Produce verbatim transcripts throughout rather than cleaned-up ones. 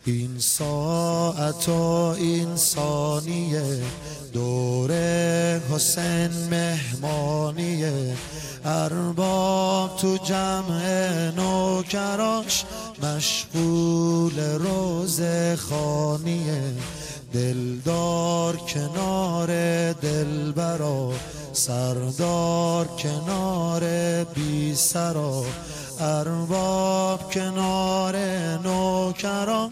این ساعت و این ثانیه دور حسین مهمانیه، ارباب تو جمع نوکراش مشغول روزه خانیه. دلدار کنار دلبرا، سردار کنار بی سرا، ارباب کنار نوکران.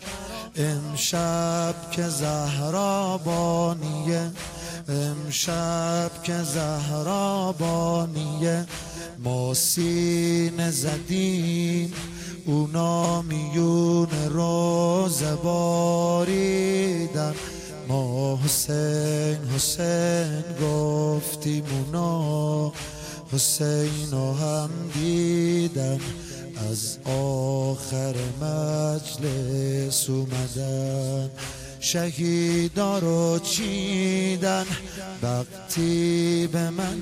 امشب که زهرا بانیه، امشب که زهرا بانیه، ما سینه زدیم اونا میون روزه باریدن. ما حسین حسین گفتیم اونا حسینو هم دیدن. از آخر مجلس اومدن شهیدا رو چیدن. وقتی به من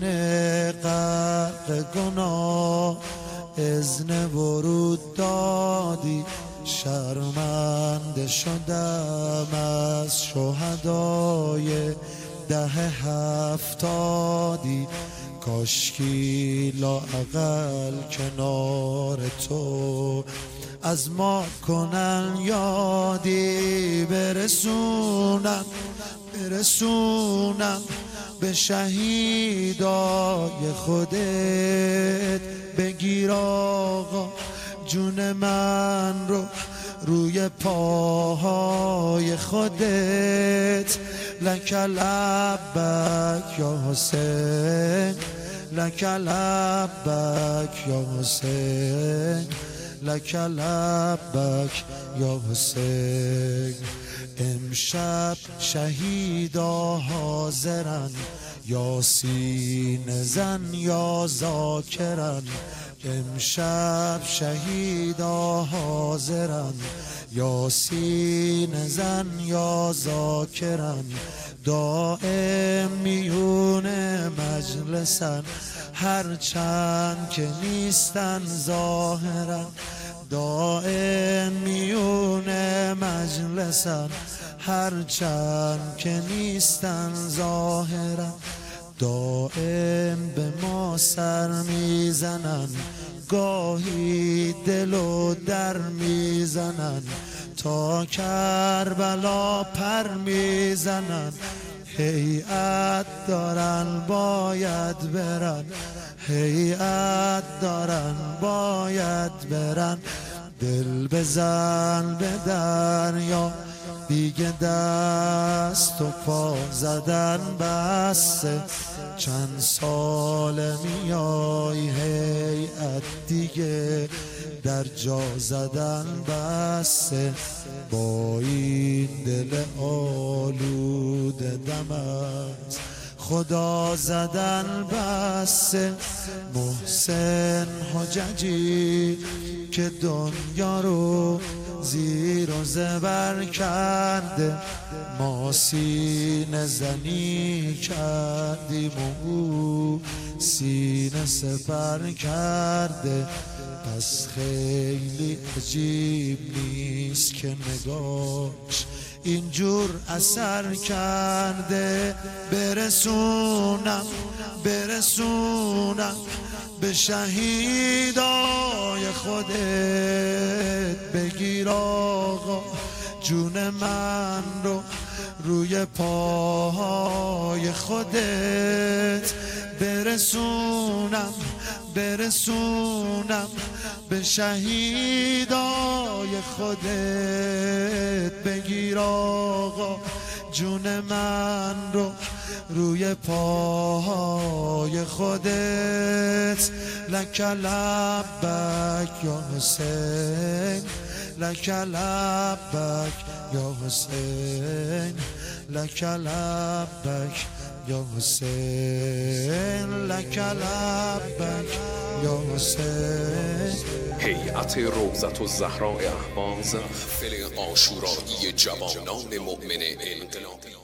غرق گناه اذن ورود دادی، شرمنده شدم از شهدای ده هفتادی. کاشکی لااقل کنار تو از ما کنن یادی، برسونم برسونم به شهیدای خودت. بگیر آقا جون من رو روی پاهای خودت. لک لبک یا حسین، لک لبک یا حسین، لک لبک یا حسین. امشب شهیدا حاضرن، یا سینه زن یا ذاکرن. امشب شهیدا حاضرن، یا سینه زن یا ذاکرن. دائم میون مجلسن، هرچند که نیستن ظاهرن. دائم میون مجلسن، هرچند که نیستن ظاهرن. دائم به ما سر میزنن، گاهی دلو در میزنن. تا کربلا پر میزنن، هیئت دارن باید برن، هیئت دارن باید برن. دل بزن به دریا، دیگه دست و پا زدن بسه. چند سال میای هیئت، دیگه در جا زدن بسه. با این دل آلود دمت خدا زدن بسه. محسن حججی که دنیا رو زیر و زبر کرده، ما سینه زنی کردیم و او سینه سپر کرده. پس خیلی عجیب نیست که نگاهش اینجور اثر کرده. برسونم برسونم به شهیدای خودت. بگیر آقا جون من رو روی پاهای خودت. برسونم برسونم به شهیدای خودت. بگیر آقا جون من رو روی پاهای خودت. لک لبک یا حسین، لک لبک یا حسین، لک لبک یا حسین، لک لبک یا حسین. هیئت روضة الزهراء اهواز، محفل عاشورایی جوانان مؤمن انقلابی.